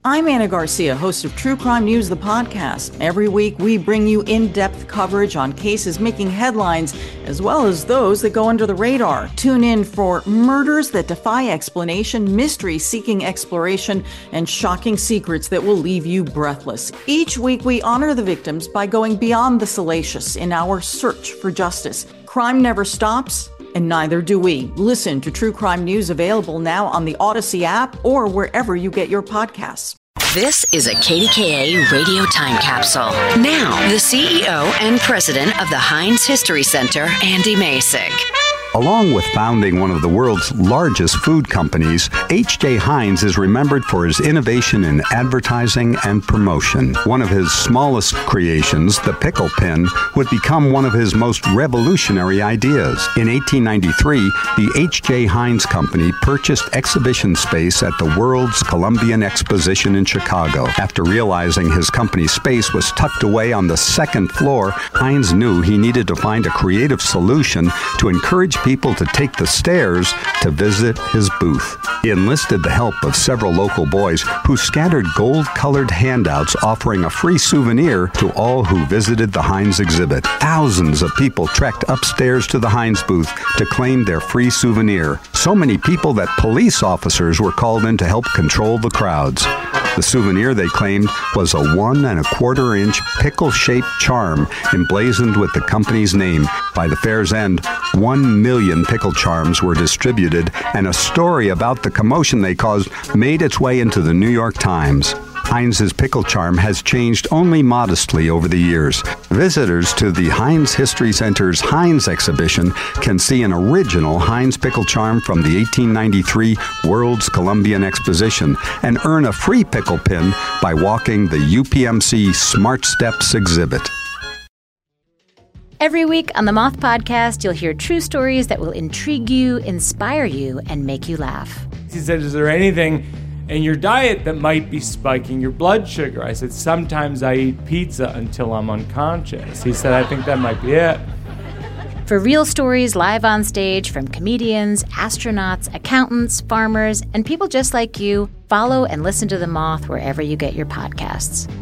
I'm Anna Garcia, host of True Crime News, the podcast. Every week, we bring you in-depth coverage on cases making headlines, as well as those that go under the radar. Tune in for murders that defy explanation, mystery seeking exploration, and shocking secrets that will leave you breathless. Each week, we honor the victims by going beyond the salacious in our search for justice. Crime never stops, and neither do we. Listen to True Crime News, available now on the Odyssey app or wherever you get your podcasts. This is a KDKA radio time capsule. Now, the CEO and president of the Heinz History Center, Andy Masich. Along with founding one of the world's largest food companies, H.J. Heinz is remembered for his innovation in advertising and promotion. One of his smallest creations, the pickle pin, would become one of his most revolutionary ideas. In 1893, the H.J. Heinz Company purchased exhibition space at the World's Columbian Exposition in Chicago. After realizing his company's space was tucked away on the second floor, Heinz knew he needed to find a creative solution to encourage people to take the stairs to visit his booth. He enlisted the help of several local boys who scattered gold-colored handouts offering a free souvenir to all who visited the Heinz exhibit. Thousands of people trekked upstairs to the Heinz booth to claim their free souvenir. So many people that police officers were called in to help control the crowds. The souvenir, they claimed, was a 1 1/4-inch pickle-shaped charm emblazoned with the company's name. By the fair's end, 1 million pickle charms were distributed, and a story about the commotion they caused made its way into the New York Times. Heinz's pickle charm has changed only modestly over the years. Visitors to the Heinz History Center's Heinz exhibition can see an original Heinz pickle charm from the 1893 World's Columbian Exposition and earn a free pickle pin by walking the UPMC Smart Steps exhibit. Every week on the Moth Podcast, you'll hear true stories that will intrigue you, inspire you, and make you laugh. He said, "Is there anything in your diet that might be spiking your blood sugar?" I said, "Sometimes I eat pizza until I'm unconscious." He said, "I think that might be it." For real stories live on stage from comedians, astronauts, accountants, farmers, and people just like you, follow and listen to The Moth wherever you get your podcasts.